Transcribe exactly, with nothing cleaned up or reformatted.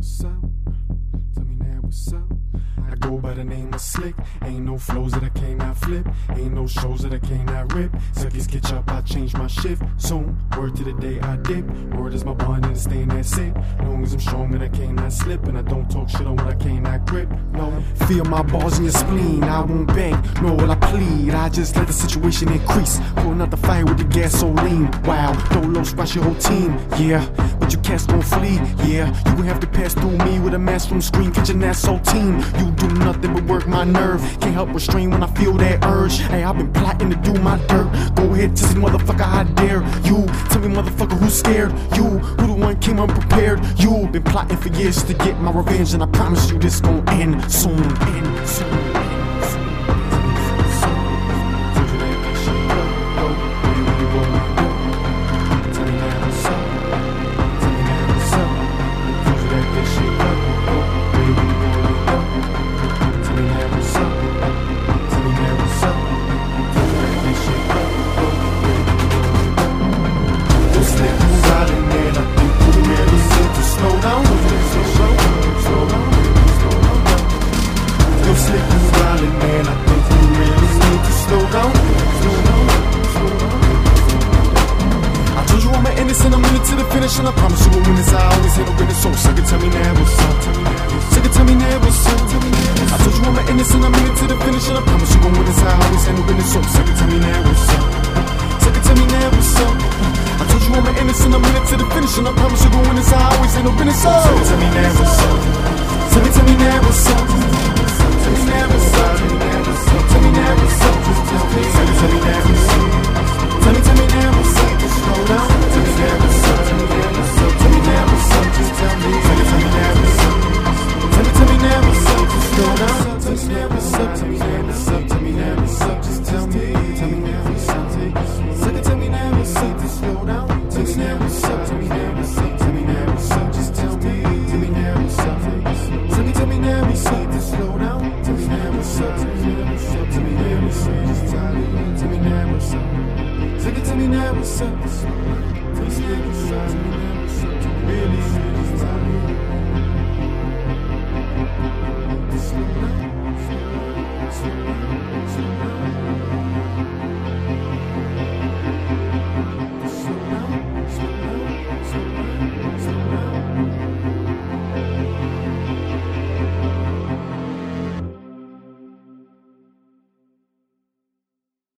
what's up. Tell me now what's up. I go by the name of Slick. Ain't no flows that I cannot flip. Ain't no shows that I cannot rip. Suckies catch up, I change my shift. Soon, word to the day I dip. Word is my bond and staying that's it. Long as I'm strong and I cannot slip. And I don't talk shit on what I cannot grip. No, feel my balls in your spleen. I won't beg, nor will I plead. I just let the situation increase. Pulling out the fire with the gasoline. Wow, Dolo splash your whole team. Yeah, but you cats gon' flee. Yeah, you gon' have to pass through me with a mask from screen. Catching that soul team. You do nothing but work my nerve. Can't help restrain when I feel that urge. Hey, I've been plotting to do my dirt. Go ahead, test me, motherfucker, I dare you. Tell me, motherfucker, who's scared? You, who the one came unprepared? You been plotting for years to get my revenge, and I promise you this gon' end soon. End soon. And I'm in it to the finish, and I promise you will win this. I always handle business, so suck it, tell me now what's up. Suck it, tell me now what's up. I told you I'm an innocent, I'm in it to the finish, and I promise you gon' win this. I always handle business, so suck it, tell me now what's up. Suck it, tell me now what's up. I told you I'm an innocent, I'm in it to the finish, and I promise you gon' win this. I always handle business, so suck it, tell me now what's up. Tell me, tell me now what's up. Tell me now what's up. Tell me now what's up. Just tell me. Tell me, tell me now what's up. Tell me, tell me now what's up. Just slow down. Tell me now what's up. Tell me now what's up. Tell me now what's up. Just tell me. Tell me, tell me now what's up. Tell me, tell me now what's up. Just slow down. Tell me now what's up. Tell me now what's up. Tell me now what's up. Just tell me. Tell me now what's up. Tell me, tell me now what's up. Just slow down. Tell me now what's up. Tell me now what's up. Tell me now what's up. Just tell me. Tell me now what's up. Tell me, tell me now what's up. Just slow down. Tell me now what's up. Tell me now what's up. Tell me now what's up. Just tell me. Tell me now what's up. Tell me, tell me now what's up. Tell me now what's up. Tell me now what's up. Really, really tell me. Just slow down. Slow down.